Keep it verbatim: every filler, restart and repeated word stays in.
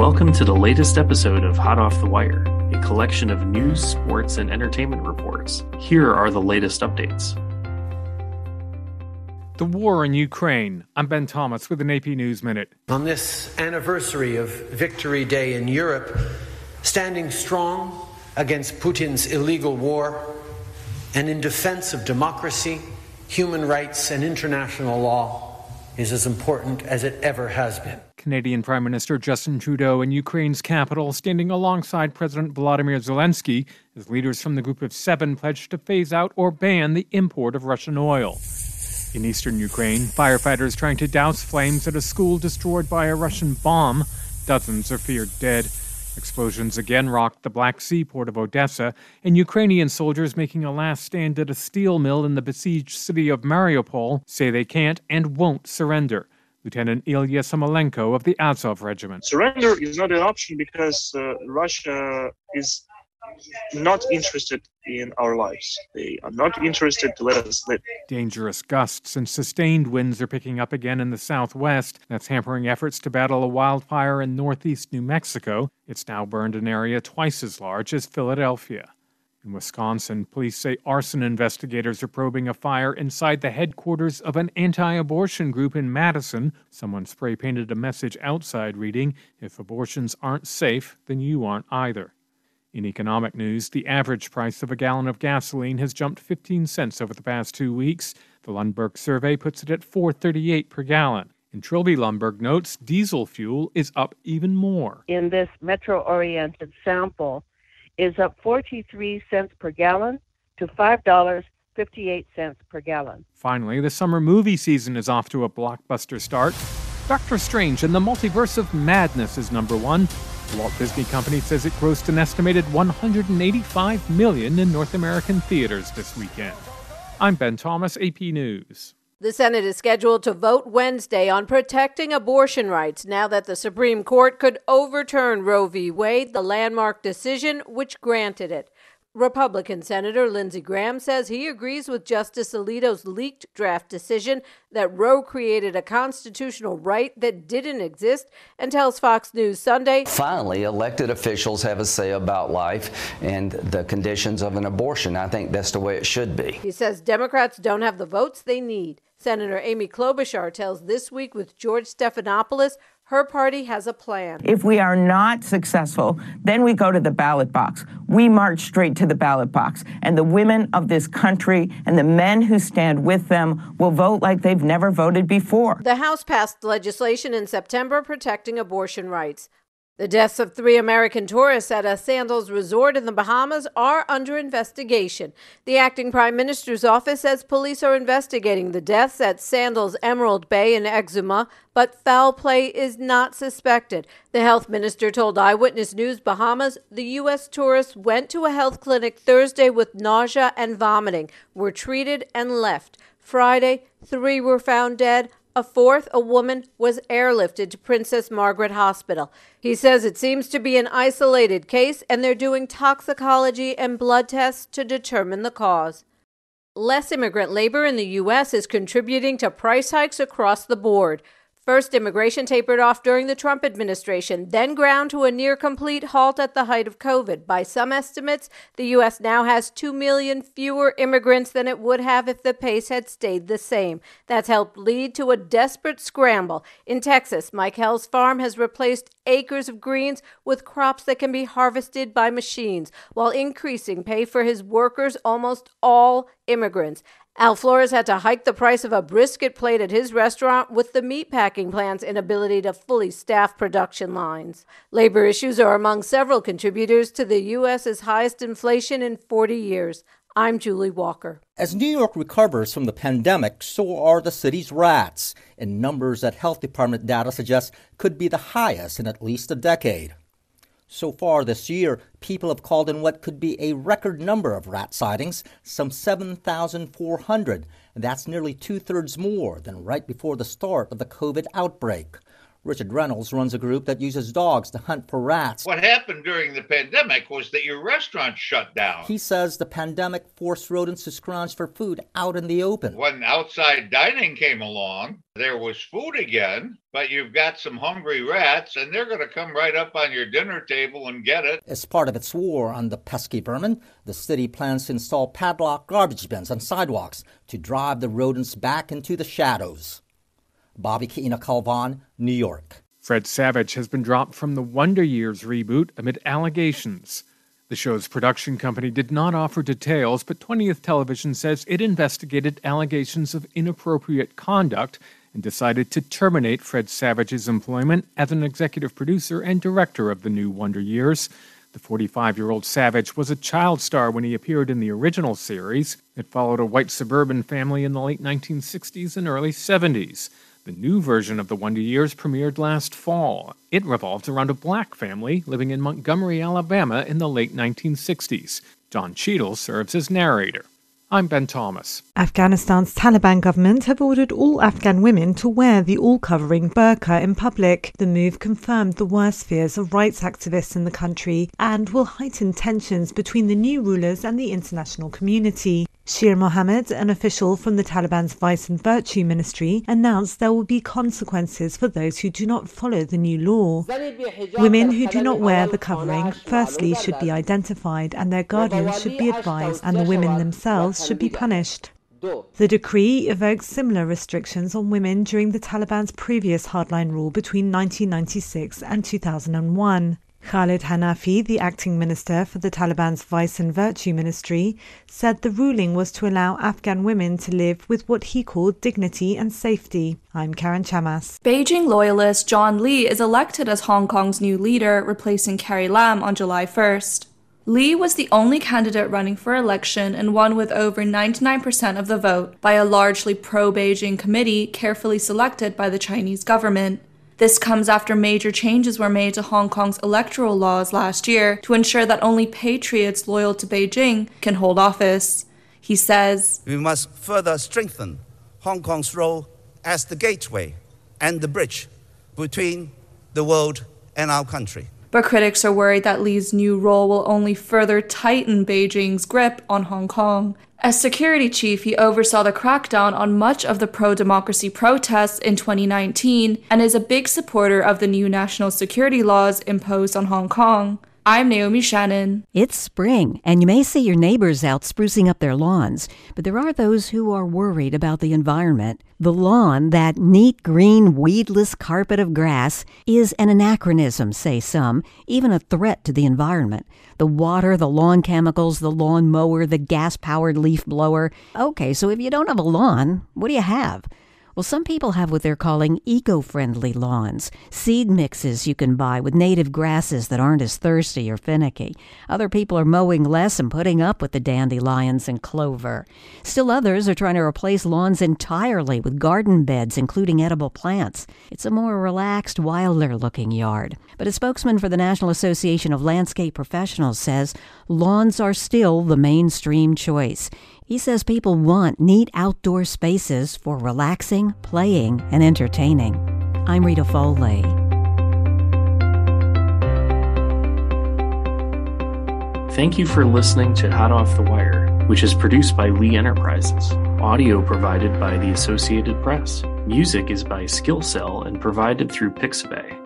welcome to the latest episode of Hot Off the Wire, a collection of news, sports, and entertainment reports. Here are the latest updates. The war in Ukraine. I'm Ben Thomas with an A P News Minute. On this anniversary of Victory Day in Europe, standing strong against Putin's illegal war and in defense of democracy, human rights, and international law is as important as it ever has been. Canadian Prime Minister Justin Trudeau in Ukraine's capital, standing alongside President Volodymyr Zelensky, as leaders from the Group of Seven pledged to phase out or ban the import of Russian oil. In eastern Ukraine, firefighters trying to douse flames at a school destroyed by a Russian bomb. Dozens are feared dead. Explosions again rocked the Black Sea port of Odessa, and Ukrainian soldiers making a last stand at a steel mill in the besieged city of Mariupol say they can't and won't surrender. Lieutenant Ilya Samolenko of the Azov Regiment. Surrender is not an option because uh, Russia is not interested in our lives. They are not interested to let us live. Dangerous gusts and sustained winds are picking up again in the southwest. That's hampering efforts to battle a wildfire in northeast New Mexico. It's now burned an area twice as large as Philadelphia. In Wisconsin, police say arson investigators are probing a fire inside the headquarters of an anti-abortion group in Madison. Someone spray-painted a message outside reading, "If abortions aren't safe, then you aren't either." In economic news, the average price of a gallon of gasoline has jumped fifteen cents over the past two weeks. The Lundberg survey puts it at four dollars and thirty-eight cents per gallon. And Trilby Lundberg notes diesel fuel is up even more. In this metro-oriented sample, is up forty-three cents per gallon to five dollars and fifty-eight cents per gallon. Finally, the summer movie season is off to a blockbuster start. Doctor Strange and the Multiverse of Madness is number one. The Walt Disney Company says it grossed an estimated one hundred eighty-five million dollars in North American theaters this weekend. I'm Ben Thomas, A P News. The Senate is scheduled to vote Wednesday on protecting abortion rights now that the Supreme Court could overturn Roe v. Wade, the landmark decision which granted it. Republican Senator Lindsey Graham says he agrees with Justice Alito's leaked draft decision that Roe created a constitutional right that didn't exist, and tells Fox News Sunday, finally, elected officials have a say about life and the conditions of an abortion. I think that's the way it should be. He says Democrats don't have the votes they need. Senator Amy Klobuchar tells This Week with George Stephanopoulos her party has a plan. If we are not successful, then we go to the ballot box. We march straight to the ballot box, and the women of this country and the men who stand with them will vote like they've never voted before. The House passed legislation in September protecting abortion rights. The deaths of three American tourists at a Sandals resort in the Bahamas are under investigation. The acting prime minister's office says police are investigating the deaths at Sandals Emerald Bay in Exuma, but foul play is not suspected. The health minister told Eyewitness News Bahamas the U S tourists went to a health clinic Thursday with nausea and vomiting, were treated and left. Friday, three were found dead. A fourth, a woman, was airlifted to Princess Margaret Hospital. He says it seems to be an isolated case, and they're doing toxicology and blood tests to determine the cause. Less immigrant labor in the U S is contributing to price hikes across the board. First, immigration tapered off during the Trump administration, then ground to a near-complete halt at the height of COVID. By some estimates, the U S now has two million fewer immigrants than it would have if the pace had stayed the same. That's helped lead to a desperate scramble. In Texas, Mike Hell's farm has replaced acres of greens with crops that can be harvested by machines, while increasing pay for his workers, almost all immigrants. Al Flores had to hike the price of a brisket plate at his restaurant with the meatpacking plant's inability to fully staff production lines. Labor issues are among several contributors to the U S's highest inflation in forty years. I'm Julie Walker. As New York recovers from the pandemic, so are the city's rats, in numbers that health department data suggests could be the highest in at least a decade. So far this year, people have called in what could be a record number of rat sightings, some seven thousand four hundred. And that's nearly two-thirds more than right before the start of the COVID outbreak. Richard Reynolds runs a group that uses dogs to hunt for rats. What happened during the pandemic was that your restaurant shut down. He says the pandemic forced rodents to scrounge for food out in the open. When outside dining came along, there was food again, but you've got some hungry rats, and they're going to come right up on your dinner table and get it. As part of its war on the pesky vermin, the city plans to install padlocked garbage bins on sidewalks to drive the rodents back into the shadows. Bobby Keena-Calvan, New York. Fred Savage has been dropped from the Wonder Years reboot amid allegations. The show's production company did not offer details, but twentieth Television says it investigated allegations of inappropriate conduct and decided to terminate Fred Savage's employment as an executive producer and director of the new Wonder Years. The forty-five-year-old Savage was a child star when he appeared in the original series. It followed a white suburban family in the late nineteen sixties and early seventies. The new version of the Wonder Years premiered last fall. It revolves around a black family living in Montgomery, Alabama in the late nineteen sixties. John Cheadle serves as narrator. I'm Ben Thomas. Afghanistan's Taliban government have ordered all Afghan women to wear the all-covering burqa in public. The move confirmed the worst fears of rights activists in the country and will heighten tensions between the new rulers and the international community. Shir Mohammed, an official from the Taliban's Vice and Virtue Ministry, announced there will be consequences for those who do not follow the new law. Women who do not wear the covering firstly should be identified and their guardians should be advised, and the women themselves should be punished. The decree evokes similar restrictions on women during the Taliban's previous hardline rule between nineteen ninety-six and two thousand one. Khalid Hanafi, the acting minister for the Taliban's Vice and Virtue Ministry, said the ruling was to allow Afghan women to live with what he called dignity and safety. I'm Karen Chamas. Beijing loyalist John Lee is elected as Hong Kong's new leader, replacing Carrie Lam on July first. Lee was the only candidate running for election and won with over ninety-nine percent of the vote by a largely pro-Beijing committee carefully selected by the Chinese government. This comes after major changes were made to Hong Kong's electoral laws last year to ensure that only patriots loyal to Beijing can hold office. He says, "We must further strengthen Hong Kong's role as the gateway and the bridge between the world and our country." But critics are worried that Lee's new role will only further tighten Beijing's grip on Hong Kong. As security chief, he oversaw the crackdown on much of the pro-democracy protests in twenty nineteen and is a big supporter of the new national security laws imposed on Hong Kong. I'm Naomi Shannon. It's spring, and you may see your neighbors out sprucing up their lawns, but there are those who are worried about the environment. The lawn, that neat green weedless carpet of grass, is an anachronism, say some, even a threat to the environment. The water, the lawn chemicals, the lawn mower, the gas-powered leaf blower. Okay, so if you don't have a lawn, what do you have? Well, some people have what they're calling eco-friendly lawns, seed mixes you can buy with native grasses that aren't as thirsty or finicky. Other people are mowing less and putting up with the dandelions and clover. Still others are trying to replace lawns entirely with garden beds, including edible plants. It's a more relaxed, wilder-looking yard. But a spokesman for the National Association of Landscape Professionals says lawns are still the mainstream choice. He says people want neat outdoor spaces for relaxing, playing, and entertaining. I'm Rita Foley. Thank you for listening to Hot Off the Wire, which is produced by Lee Enterprises. Audio provided by the Associated Press. Music is by Skillcell and provided through Pixabay.